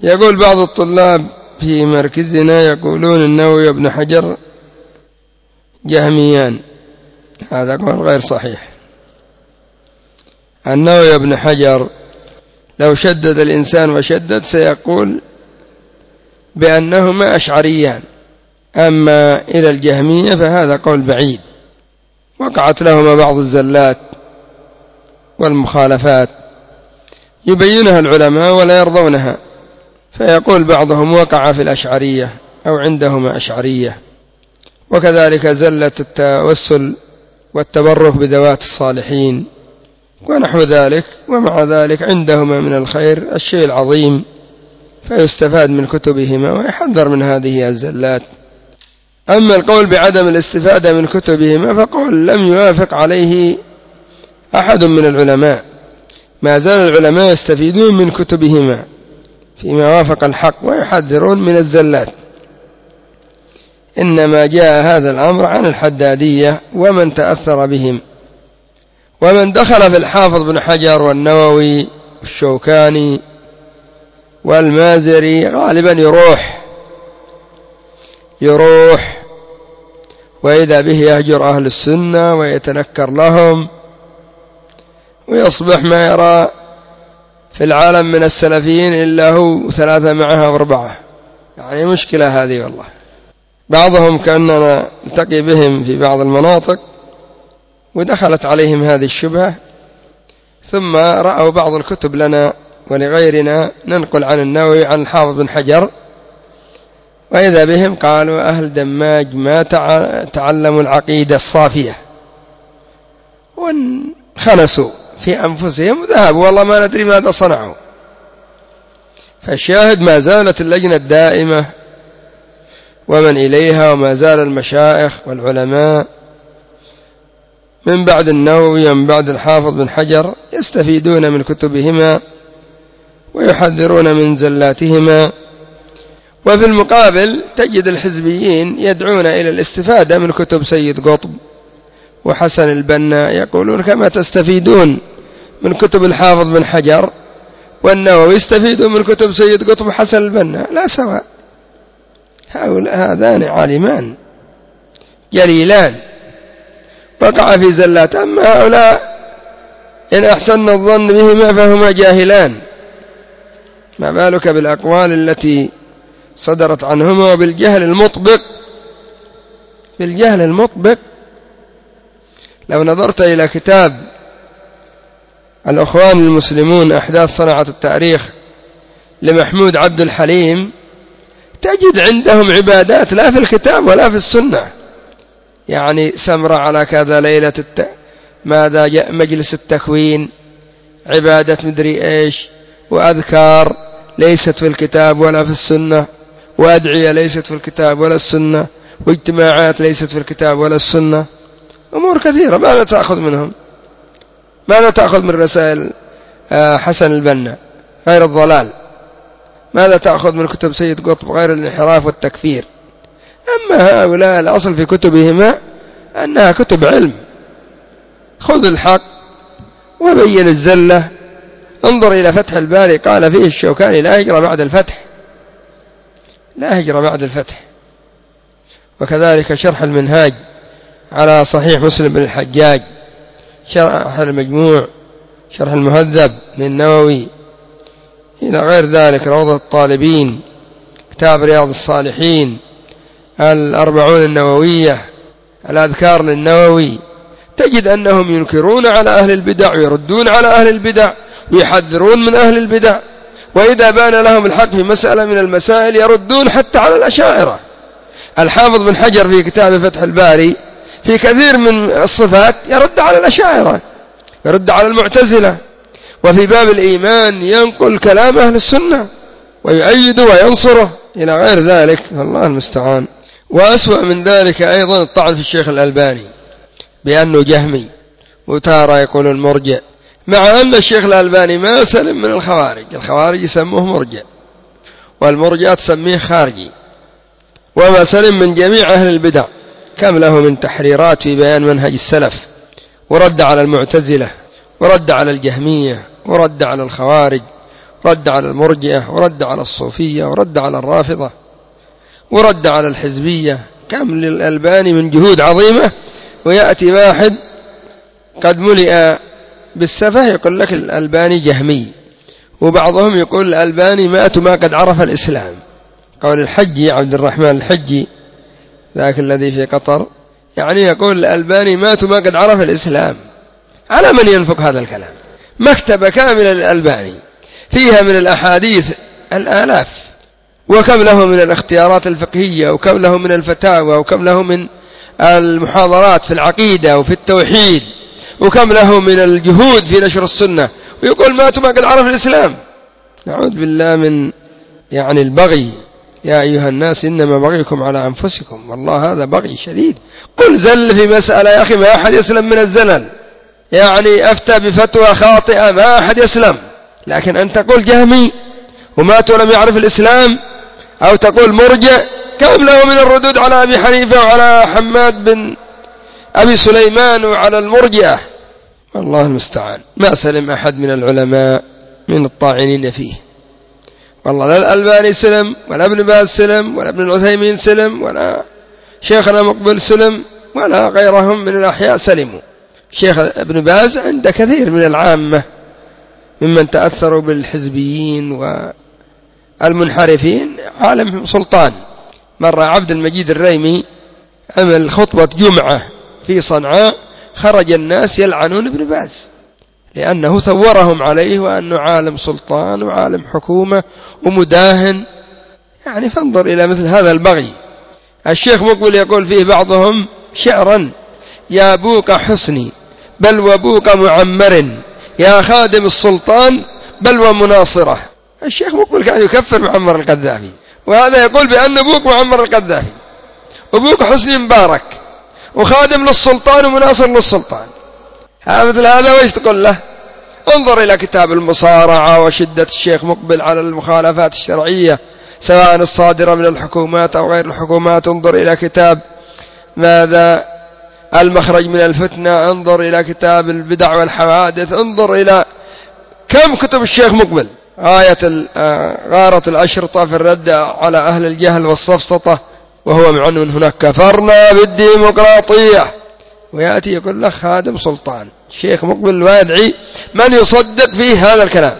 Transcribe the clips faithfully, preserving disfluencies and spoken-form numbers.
يقول بعض الطلاب في مركزنا يقولون النووي وابن حجر جهميان. هذا قول غير صحيح. النووي وابن حجر لو شدد الإنسان وشدد سيقول بأنهما أشعريان، أما إلى الجهمية فهذا قول بعيد، وقعت لهما بعض الزلات والمخالفات يبينها العلماء ولا يرضونها، فيقول بعضهم وقع في الأشعرية أو عندهما أشعرية. وكذلك زلة التوسل والتبرك بذوات الصالحين ونحو ذلك، ومع ذلك عندهما من الخير الشيء العظيم، فيستفاد من كتبهما ويحذر من هذه الزلات. أما القول بعدم الاستفادة من كتبهما فقول لم يوافق عليه أحد من العلماء، ما زال العلماء يستفيدون من كتبهما فيما وافق الحق ويحذرون من الزلات. إنما جاء هذا الأمر عن الحدادية ومن تأثر بهم، ومن دخل في الحافظ بن حجر والنووي والشوكاني والمازري غالبا يروح يروح وإذا به يهجر أهل السنة ويتنكر لهم، ويصبح ما يرى في العالم من السلفيين إلا هو ثلاثة معها واربعة. يعني مشكلة هذه والله. بعضهم كأننا نلتقي بهم في بعض المناطق ودخلت عليهم هذه الشبهة، ثم رأوا بعض الكتب لنا ولغيرنا ننقل عن النووي عن الحافظ بن حجر، وإذا بهم قالوا أهل دماج ما تعلموا العقيدة الصافية، وانخنسوا في أنفسهم وذهبوا والله ما ندري ماذا صنعوا. فالشاهد ما زالت اللجنة الدائمة ومن إليها وما زال المشايخ والعلماء من بعد النووي ومن بعد الحافظ بن حجر يستفيدون من كتبهما ويحذرون من زلاتهما. وفي المقابل تجد الحزبيين يدعون إلى الاستفادة من كتب سيد قطب وحسن البنا، يقولون كما تستفيدون من كتب الحافظ بن حجر والنووي يستفيدون من كتب سيد قطب وحسن البنا، لا سواء. هؤلاء هذان عالمان جليلان وقع في زلات، أما هؤلاء إن أحسن الظن بهما فهما جاهلان، ما بالك بالأقوال التي صدرت عنهما وبالجهل المطبق بالجهل المطبق. لو نظرت إلى كتاب الأخوان المسلمون أحداث صنعة التاريخ لمحمود عبد الحليم تجد عندهم عبادات لا في الكتاب ولا في السنة، يعني سمرة على كذا ليلة الت... ماذا جاء مجلس التكوين، عبادة مدري إيش، وأذكار ليست في الكتاب ولا في السنة، وأدعية ليست في الكتاب ولا السنة، واجتماعات ليست في الكتاب ولا السنة، أمور كثيرة. ماذا تأخذ منهم؟ ماذا تأخذ من رسائل حسن البنا غير الضلال؟ ماذا تأخذ من كتب سيد قطب غير الانحراف والتكفير؟ أما هؤلاء الأصل في كتبهما أنها كتب علم. خذ الحق وبين الزلة. انظر إلى فتح الباري قال فيه الشوكاني لا هجر بعد الفتح، لا هجر بعد الفتح. وكذلك شرح المنهاج على صحيح مسلم بن الحجاج، شرح المجموع، شرح المهذب للنووي، إلى غير ذلك، روضة الطالبين، كتاب رياض الصالحين، الأربعون النووية، الأذكار للنووي، تجد أنهم ينكرون على أهل البدع ويردون على أهل البدع ويحذرون من أهل البدع، وإذا بان لهم الحق في مسألة من المسائل يردون حتى على الأشاعرة. الحافظ بن حجر في كتاب فتح الباري في كثير من الصفات يرد على الأشاعرة، يرد على المعتزلة، وفي باب الإيمان ينقل كلام أهل السنة ويؤيده وينصره إلى غير ذلك، الله المستعان. وأسوأ من ذلك أيضا الطعن في الشيخ الألباني بأنه جهمي، وتارة يقولون مرجع، مع أن الشيخ الألباني ما سلم من الخوارج. الخوارج يسموه مرجع والمرجع تسميه خارجي، وما سلم من جميع أهل البدع. كم له من تحريرات في بيان منهج السلف، ورد على المعتزلة، ورد على الجهمية، ورد على الخوارج، رد على المرجئة، ورد على الصوفية، ورد على الرافضة، ورد على الحزبية. كم للألباني من جهود عظيمة، ويأتي واحد قد ملئ بالسفه يقول لك الألباني جهمي، وبعضهم يقول الألباني مات ما قد عرف الإسلام. قول الحجي عبد الرحمن الحجي ذاك الذي في قطر يعني يقول الألباني مات ما قد عرف الإسلام. على من ينفق هذا الكلام؟ مكتبة كاملة للألباني فيها من الأحاديث الآلاف، وكم له من الاختيارات الفقهية، وكم له من الفتاوى، وكم له من المحاضرات في العقيدة وفي التوحيد، وكم له من الجهود في نشر السنة، ويقول ماتوا ما قد عرف الإسلام. نعوذ بالله من يعني البغي. يا أيها الناس إنما بغيكم على أنفسكم، والله هذا بغي شديد. قل زل في مسألة يا أخي ما أحد يسلم من الزلل، يعني أفتى بفتوى خاطئة ما أحد يسلم. لكن أن تقول جهمي ومات ولم يعرف الإسلام، أو تقول مرجع، كم له من الردود على أبي حنيفة وعلى حماد بن أبي سليمان وعلى المرجئة. والله المستعان. ما سلم أحد من العلماء من الطاعنين فيه، والله لا الألباني سلم، ولا ابن باز سلم، ولا ابن العثيمين سلم، ولا شيخنا مقبل سلم، ولا غيرهم من الأحياء سلموا. شيخ ابن باز عند كثير من العامة ممن تأثروا بالحزبيين والمنحرفين عالم سلطان. مرة عبد المجيد الريمي عمل خطبة جمعة في صنعاء، خرج الناس يلعنون ابن باز لأنه ثورهم عليه وأنه عالم سلطان وعالم حكومة ومداهن. يعني فانظر إلى مثل هذا البغي. الشيخ مقبل يقول فيه بعضهم شعرا: يا بوق حسني بل وبوق معمر، يا خادم السلطان بل ومناصره. الشيخ مقبل كان يكفر معمر القذافي، وهذا يقول بأن بوق معمر القذافي وبوق حسني مبارك وخادم للسلطان ومناصر للسلطان. مثل هذا وإيش تقول له؟ انظر إلى كتاب المصارعة وشدة الشيخ مقبل على المخالفات الشرعية سواء الصادرة من الحكومات أو غير الحكومات. انظر إلى كتاب ماذا المخرج من الفتنة، انظر إلى كتاب البدع والحوادث، انظر إلى كم كتب الشيخ مقبل. آية غارة الأشرطة في الرد على أهل الجهل والسفسطة، وهو معنون هناك كفرنا بالديمقراطية، ويأتي يقول لك خادم سلطان. الشيخ مقبل ويدعي من يصدق فيه هذا الكلام.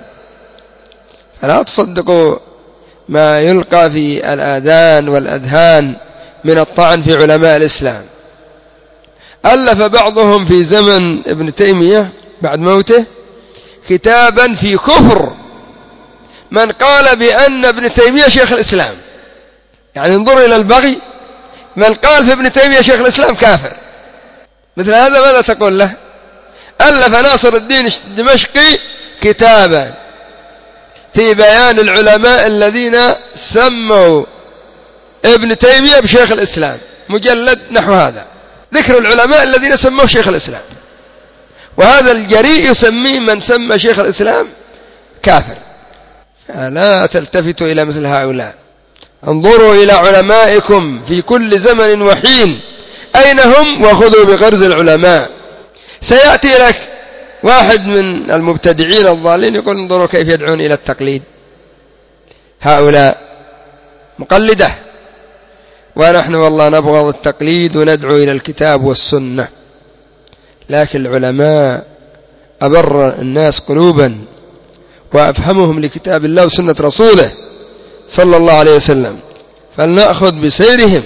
فلا تصدقوا ما يلقى في الآذان والأذهان من الطعن في علماء الإسلام. ألف بعضهم في زمن ابن تيمية بعد موته كتابا في كفر من قال بأن ابن تيمية شيخ الإسلام. يعني انظر إلى البغي، من قال في ابن تيمية شيخ الإسلام كافر. مثل هذا ماذا تقول له؟ ألف ناصر الدين الدمشقي كتابا في بيان العلماء الذين سموا ابن تيمية بشيخ الإسلام، مجلد نحو هذا، ذكر العلماء الذين سموه شيخ الإسلام، وهذا الجريء يسميه من سمى شيخ الإسلام كافر. لا تلتفتوا إلى مثل هؤلاء. انظروا إلى علمائكم في كل زمن وحين أين هم، وخذوا بغرز العلماء. سيأتي لك واحد من المبتدعين الضالين يقول انظروا كيف يدعون إلى التقليد، هؤلاء مقلدة، ونحن والله نبغض التقليد وندعو إلى الكتاب والسنة. لكن العلماء أبر الناس قلوبا وأفهمهم لكتاب الله وسنة رسوله صلى الله عليه وسلم، فلنأخذ بسيرهم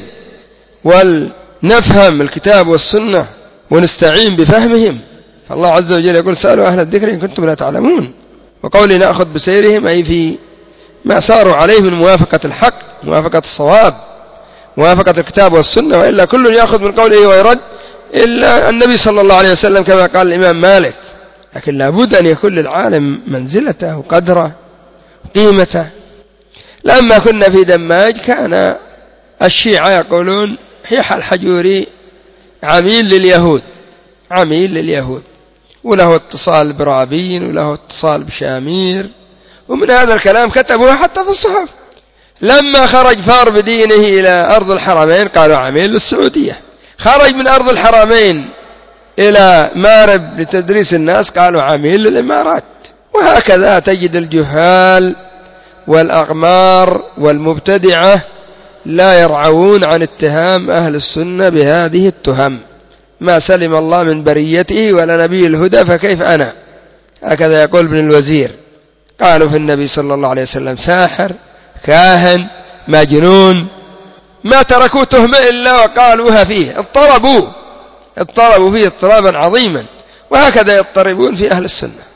ولنفهم الكتاب والسنة ونستعين بفهمهم. فالله عز وجل يقول سألوا أهل الذكر إن كنتم لا تعلمون. وقولي نأخذ بسيرهم أي في ما ساروا عليه من موافقة الحق، موافقة الصواب، موافقة الكتاب والسنة، وإلا كل يأخذ من قوله ويرد إلا النبي صلى الله عليه وسلم كما قال الإمام مالك. لكن لابد أن يكون للعالم منزلته وقدره قيمته. لما كنا في دماج كان الشيعة يقولون يحيى الحجوري عميل لليهود، عميل لليهود، وله اتصال برابين وله اتصال بشامير، ومن هذا الكلام كتبوه حتى في الصحف. لما خرج فار بدينه إلى أرض الحرمين قالوا عميل للسعودية. خرج من أرض الحرمين إلى مارب لتدريس الناس قالوا عميل للإمارات. وهكذا تجد الجهال والأغمار والمبتدعة لا يرعون عن اتهام أهل السنة بهذه التهم. ما سلم الله من بريته ولا نبي الهدى فكيف أنا، هكذا يقول ابن الوزير. قالوا في النبي صلى الله عليه وسلم ساحر، كاهن، مجنون، ما تركوا تهمة إلا وقالوها فيه، اضطربوا اضطربوا فيه اضطرابا عظيما. وهكذا يضطربون في أهل السنة.